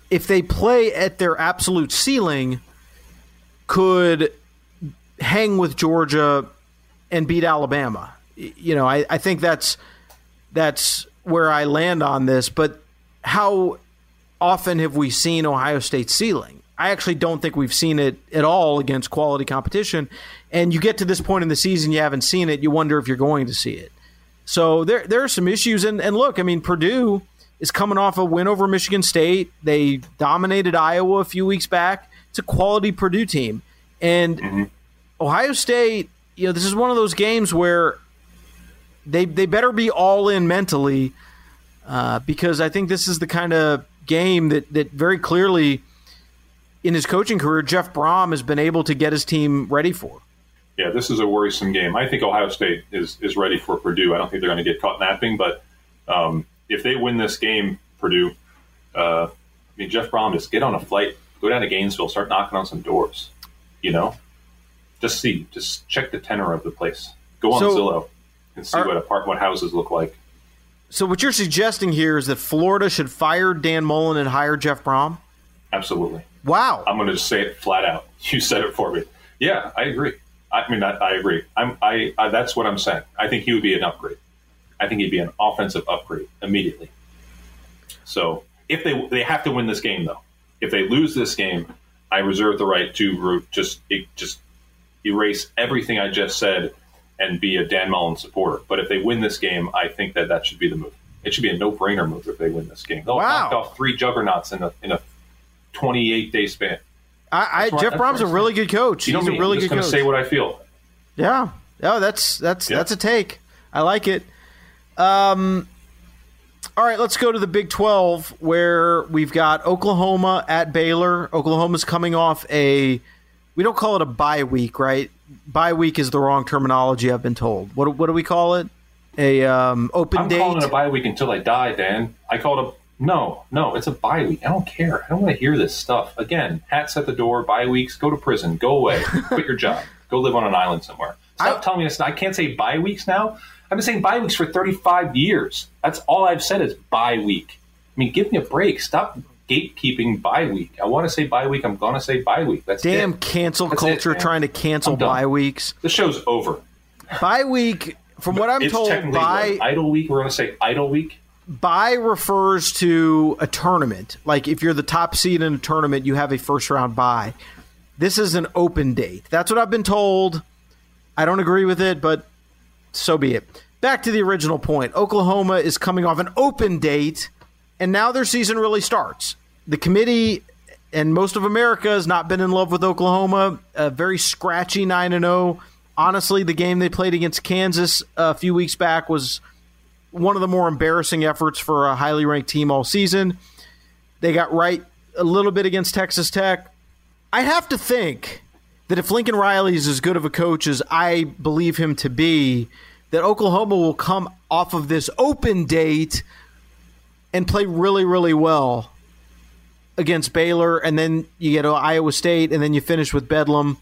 if they play at their absolute ceiling, could hang with Georgia and beat Alabama. I think that's where I land on this. But how often have we seen Ohio State's ceiling? I actually don't think we've seen it at all against quality competition. And you get to this point in the season, you haven't seen it, you wonder if you're going to see it. So there are some issues. And look, I mean, Purdue is coming off a win over Michigan State. They dominated Iowa a few weeks back. It's a quality Purdue team. And Ohio State, this is one of those games where they better be all in mentally because I think this is the kind of game that very clearly in his coaching career, Jeff Brom has been able to get his team ready for. Yeah, this is a worrisome game. I think Ohio State is ready for Purdue. I don't think they're going to get caught napping, but if they win this game, Purdue, Jeff Brom, just get on a flight, go down to Gainesville, start knocking on some doors, just check the tenor of the place. Go on Zillow and see what houses look like. So what you're suggesting here is that Florida should fire Dan Mullen and hire Jeff Brom? Absolutely. Wow. I'm going to just say it flat out. You said it for me. Yeah, I agree. I agree. That's what I'm saying. I think he would be an upgrade. I think he'd be an offensive upgrade immediately. So if they have to win this game, though. If they lose this game, I reserve the right to just erase everything I just said and be a Dan Mullen supporter. But if they win this game, I think that should be the move. It should be a no-brainer move if they win this game. They'll knock off 3 juggernauts in a 28-day span. Jeff Brom's a really good coach. He's a really good coach. I'm just going to say what I feel. Yeah. Oh, that's a take. I like it. All right, let's go to the Big 12 where we've got Oklahoma at Baylor. Oklahoma's coming off we don't call it a bye week, right? Bye week is the wrong terminology, I've been told. What do we call it? Open date? I'm calling it a bye week until I die, Dan. I call it No, it's a bye week. I don't care. I don't want to hear this stuff. Again, hats at the door, bye weeks, go to prison, go away, quit your job, go live on an island somewhere. Stop telling me this. I can't say bye weeks now. I've been saying bye weeks for 35 years. That's all I've said is bye week. I mean, give me a break. Stop gatekeeping bye week. I want to say bye week. I'm going to say bye week. That's damn it. Cancel culture trying to cancel bye weeks. The show's over. Bye week, from what I'm told, idle week. We're going to say idle week. Bye refers to a tournament. Like if you're the top seed in a tournament, you have a first-round bye. This is an open date. That's what I've been told. I don't agree with it, but so be it. Back to the original point. Oklahoma is coming off an open date, and now their season really starts. The committee and most of America has not been in love with Oklahoma. A very scratchy 9-0. Honestly, the game they played against Kansas a few weeks back was one of the more embarrassing efforts for a highly ranked team all season. They got right a little bit against Texas Tech. I have to think that if Lincoln Riley is as good of a coach as I believe him to be, that Oklahoma will come off of this open date and play really, really well against Baylor, and then you get Iowa State, and then you finish with Bedlam.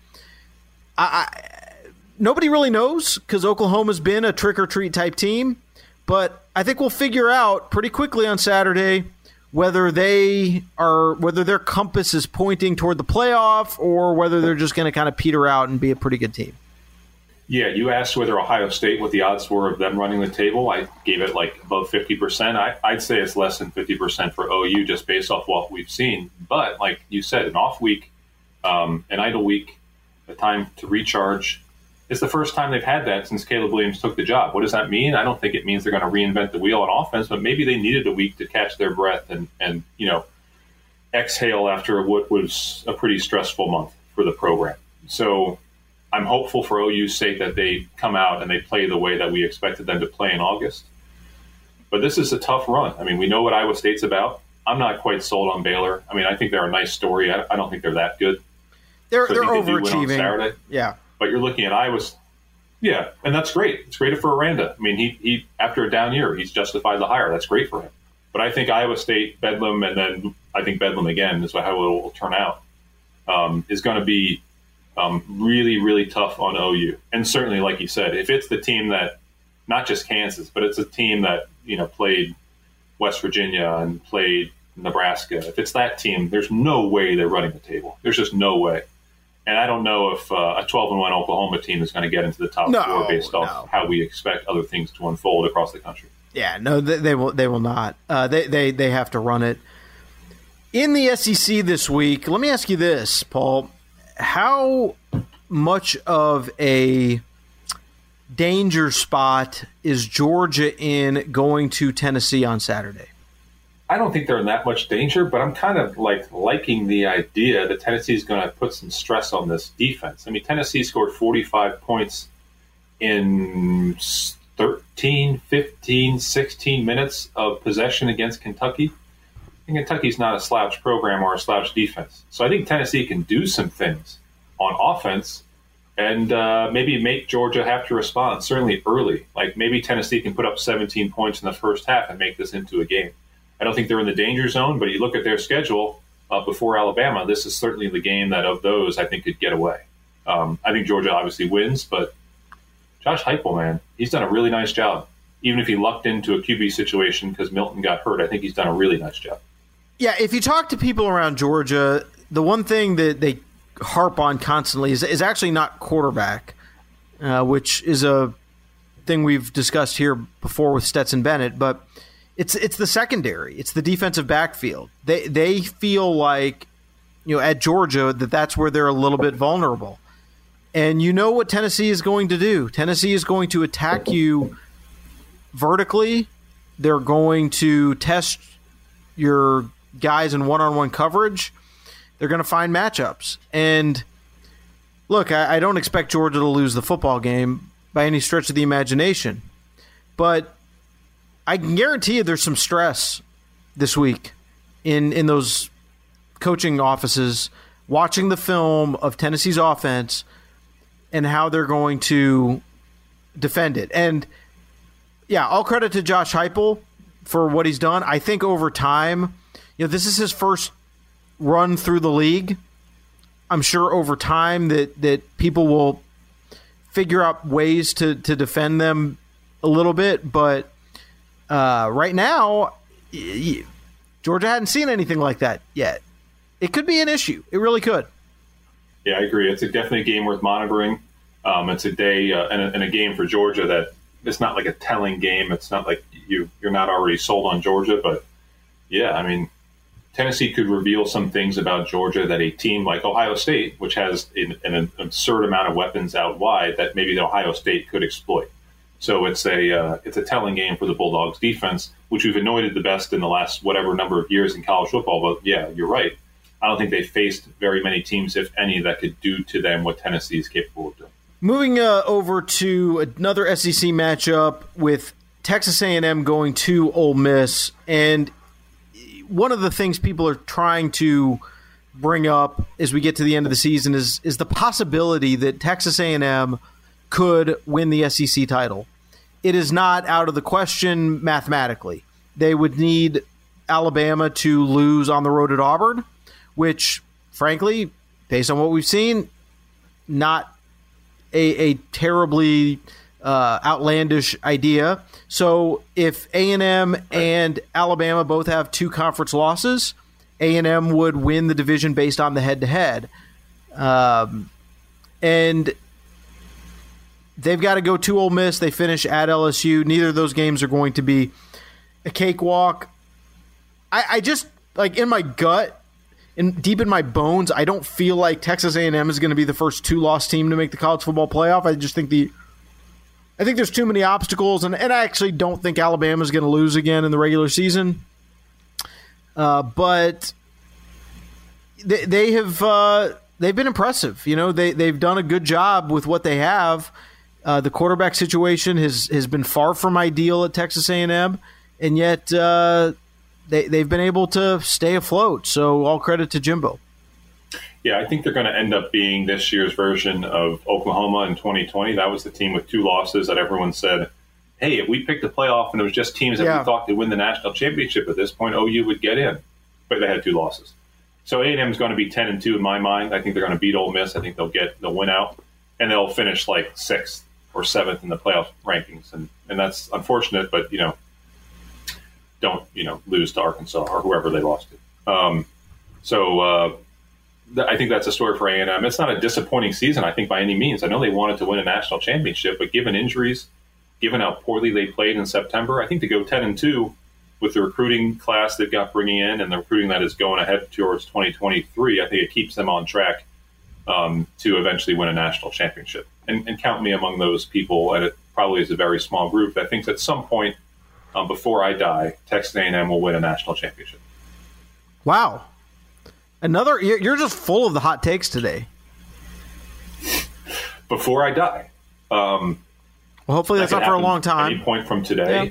Nobody really knows because Oklahoma's been a trick-or-treat type team. But I think we'll figure out pretty quickly on Saturday whether their compass is pointing toward the playoff or whether they're just going to kind of peter out and be a pretty good team. Yeah, you asked whether Ohio State, what the odds were of them running the table. I gave it like above 50%. I'd say it's less than 50% for OU just based off what we've seen. But like you said, an off week, an idle week, a time to recharge. It's the first time they've had that since Caleb Williams took the job. What does that mean? I don't think it means they're going to reinvent the wheel on offense, but maybe they needed a week to catch their breath and exhale after what was a pretty stressful month for the program. So I'm hopeful for OU's sake that they come out and they play the way that we expected them to play in August. But this is a tough run. I mean, we know what Iowa State's about. I'm not quite sold on Baylor. I mean, I think they're a nice story. I don't think they're that good. They're overachieving. Saturday. Yeah. But you're looking at Iowa's, yeah, and that's great. It's great for Aranda. I mean, he after a down year, he's justified the hire. That's great for him. But I think Iowa State, Bedlam, and then I think Bedlam again is how it will turn out, is going to be really, really tough on OU. And certainly, like you said, if it's the team that, not just Kansas, but it's a team that, played West Virginia and played, Nebraska, if it's that team, there's no way they're running the table. There's just no way. And I don't know if a 12-1 Oklahoma team is going to get into the top four based off how we expect other things to unfold across the country. Yeah, no, they will not. They have to run it. In the SEC this week, let me ask you this, Paul. How much of a danger spot is Georgia in going to Tennessee on Saturday? I don't think they're in that much danger, but I'm kind of liking the idea that Tennessee is going to put some stress on this defense. I mean, Tennessee scored 45 points in 13, 15, 16 minutes of possession against Kentucky. And Kentucky's not a slouch program or a slouch defense. So I think Tennessee can do some things on offense and maybe make Georgia have to respond, certainly early. Like maybe Tennessee can put up 17 points in the first half and make this into a game. I don't think they're in the danger zone, but you look at their schedule before Alabama, this is certainly the game that of those I think could get away. I think Georgia obviously wins, but Josh Heupel, man, he's done a really nice job. Even if he lucked into a QB situation because Milton got hurt, I think he's done a really nice job. Yeah, if you talk to people around Georgia, the one thing that they harp on constantly is actually not quarterback, which is a thing we've discussed here before with Stetson Bennett, but it's the secondary. It's the defensive backfield. They feel like, at Georgia that's where they're a little bit vulnerable. And you know what Tennessee is going to do. Tennessee is going to attack you vertically. They're going to test your guys in one-on-one coverage. They're going to find matchups. And look, I don't expect Georgia to lose the football game by any stretch of the imagination. But I can guarantee you there's some stress this week in those coaching offices watching the film of Tennessee's offense and how they're going to defend it. And, yeah, all credit to Josh Heupel for what he's done. I think over time, this is his first run through the league. I'm sure over time that people will figure out ways to defend them a little bit, but right now, Georgia hadn't seen anything like that yet. It could be an issue. It really could. Yeah, I agree. It's definitely a game worth monitoring. It's a day and a game for Georgia that it's not like a telling game. It's not like you're not already sold on Georgia. But, yeah, I mean, Tennessee could reveal some things about Georgia that a team like Ohio State, which has an absurd amount of weapons out wide, that maybe the Ohio State could exploit. So it's a telling game for the Bulldogs defense, which we've anointed the best in the last whatever number of years in college football. But yeah, you're right. I don't think they faced very many teams, if any, that could do to them what Tennessee is capable of doing. Moving over to another SEC matchup with Texas A&M going to Ole Miss, and one of the things people are trying to bring up as we get to the end of the season is the possibility that Texas A&M could win the SEC title. It is not out of the question mathematically. They would need Alabama to lose on the road at Auburn, which, frankly, based on what we've seen, not a terribly outlandish idea. So if A&M and Alabama both have 2 conference losses, A&M would win the division based on the head-to-head. And they've got to go to Ole Miss. They finish at LSU. Neither of those games are going to be a cakewalk. I just, in my gut and deep in my bones, I don't feel like Texas A&M is going to be the first 2-loss team to make the college football playoff. I just think I think there's too many obstacles, and I actually don't think Alabama is going to lose again in the regular season. But they've been impressive. They've done a good job with what they have. The quarterback situation has been far from ideal at Texas A&M, and yet they've been able to stay afloat. So all credit to Jimbo. Yeah, I think they're going to end up being this year's version of Oklahoma in 2020. That was the team with 2 losses that everyone said, hey, if we picked the playoff and it was just teams that we thought could win the national championship at this point, OU would get in. But they had 2 losses. So A&M is going to be 10-2 in my mind. I think they're going to beat Ole Miss. I think they'll win out, and they'll finish 6th or 7th in the playoff rankings. And that's unfortunate, but, don't, lose to Arkansas or whoever they lost to. I think that's a story for A&M. It's not a disappointing season, I think, by any means. I know they wanted to win a national championship, but given injuries, given how poorly they played in September, I think to go 10-2 with the recruiting class they've got bringing in and the recruiting that is going ahead towards 2023, I think it keeps them on track to eventually win a national championship. And count me among those people, and it probably is a very small group that thinks at some point before I die, Texas A&M will win a national championship. Wow. You're just full of the hot takes today. Before I die. Well, hopefully that's not for a long time. Any point from today,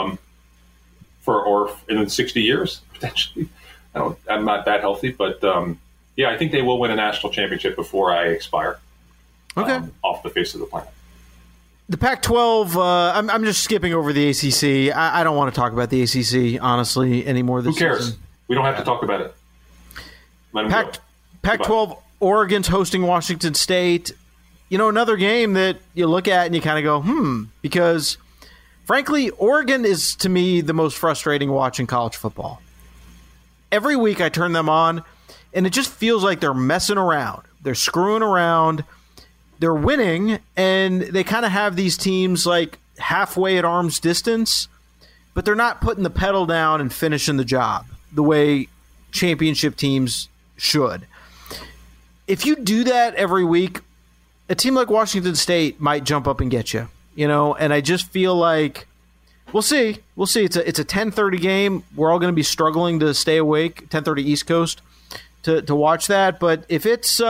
or in 60 years, potentially. I'm not that healthy, but I think they will win a national championship before I expire. Okay. Off the face of the planet. The Pac-12, I'm just skipping over the ACC. I don't want to talk about the ACC, honestly, anymore this season. Who cares? We don't have to talk about it. Let them go. Pac-12, Oregon's hosting Washington State. Another game that you look at and you kind of go, because, frankly, Oregon is, to me, the most frustrating watching college football. Every week I turn them on, and it just feels like they're messing around. They're screwing around. They're winning, and they kind of have these teams like halfway at arm's distance, but they're not putting the pedal down and finishing the job the way championship teams should. If you do that every week, a team like Washington State might jump up and get you, and I just feel like we'll see. We'll see. It's a 10:30 game. We're all going to be struggling to stay awake, 10:30 East Coast, to watch that. But if it's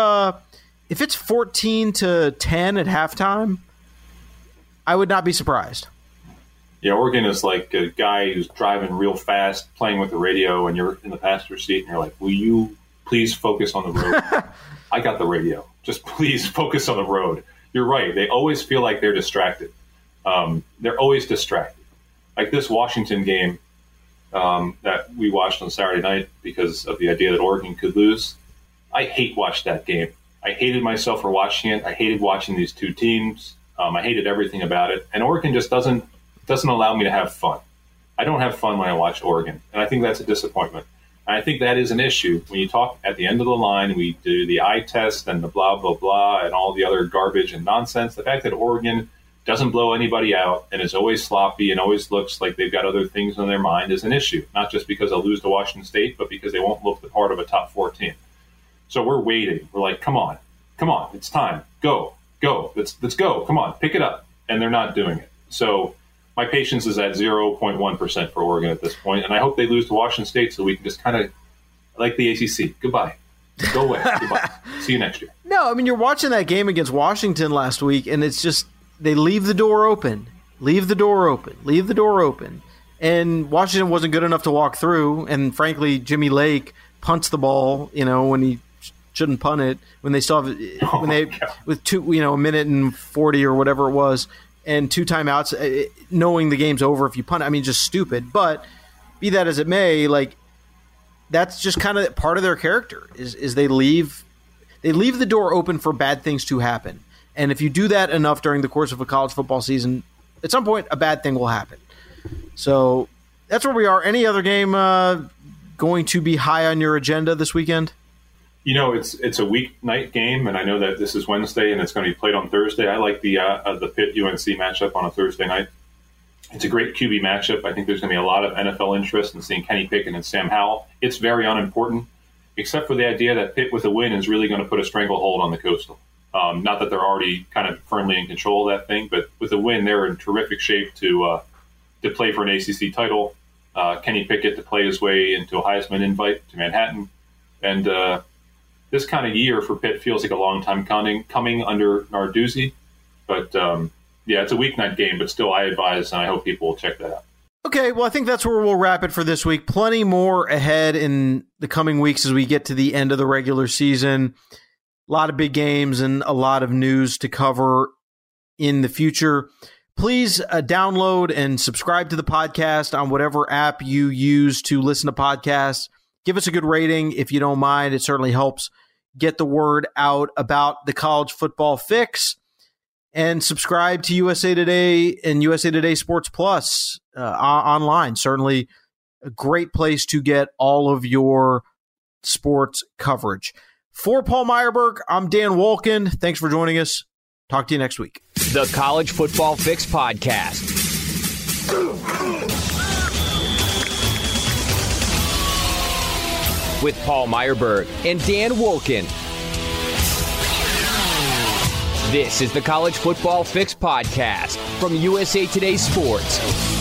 14-10 at halftime, I would not be surprised. Yeah, Oregon is like a guy who's driving real fast, playing with the radio, and you're in the passenger seat, and you're like, will you please focus on the road? I got the radio. Just please focus on the road. You're right. They always feel like they're distracted. They're always distracted. Like this Washington game that we watched on Saturday night because of the idea that Oregon could lose. I hate watch that game. I hated myself for watching it. I hated watching these two teams. I hated everything about it. And Oregon just doesn't allow me to have fun. I don't have fun when I watch Oregon. And I think that's a disappointment. And I think that is an issue. When you talk at the end of the line, we do the eye test and the blah, blah, blah, and all the other garbage and nonsense. The fact that Oregon doesn't blow anybody out and is always sloppy and always looks like they've got other things on their mind is an issue. Not just because they'll lose to Washington State, but because they won't look the part of a top 4 team. So we're waiting. We're like, come on, it's time. Go, let's go. Come on, pick it up. And they're not doing it. So my patience is at 0.1% for Oregon at this point, and I hope they lose to Washington State so we can just kind of, like the ACC, goodbye. Go away. Goodbye. See you next year. No, I mean, you're watching that game against Washington last week, and it's just they leave the door open. And Washington wasn't good enough to walk through, and frankly, Jimmy Lake punts the ball, when he shouldn't punt it, when they still have with a minute and 40 or whatever it was, and 2 timeouts, knowing the game's over if you punt. I mean, just stupid. But be that as it may, like that's just kind of part of their character is they leave the door open for bad things to happen. And if you do that enough during the course of a college football season, at some point a bad thing will happen. So that's where we are. Any other game going to be high on your agenda this weekend? It's a weeknight game, and I know that this is Wednesday and it's going to be played on Thursday. I like the Pitt-UNC matchup on a Thursday night. It's a great QB matchup. I think there's going to be a lot of NFL interest in seeing Kenny Pickett and Sam Howell. It's very unimportant, except for the idea that Pitt with a win is really going to put a stranglehold on the Coastal. Not that they're already kind of firmly in control of that thing, but with a win, they're in terrific shape to play for an ACC title. Kenny Pickett to play his way into a Heisman invite to Manhattan. And this kind of year for Pitt feels like a long time coming under Narduzzi. But, it's a weeknight game, but still I advise, and I hope people will check that out. Okay, well, I think that's where we'll wrap it for this week. Plenty more ahead in the coming weeks as we get to the end of the regular season. A lot of big games and a lot of news to cover in the future. Please download and subscribe to the podcast on whatever app you use to listen to podcasts. Give us a good rating if you don't mind. It certainly helps get the word out about the college football fix. And subscribe to USA Today and USA Today Sports Plus online. Certainly a great place to get all of your sports coverage. For Paul Meyerberg, I'm Dan Wolken. Thanks for joining us. Talk to you next week. The College Football Fix Podcast. With Paul Meyerberg and Dan Wolken. This is the College Football Fix Podcast from USA Today Sports.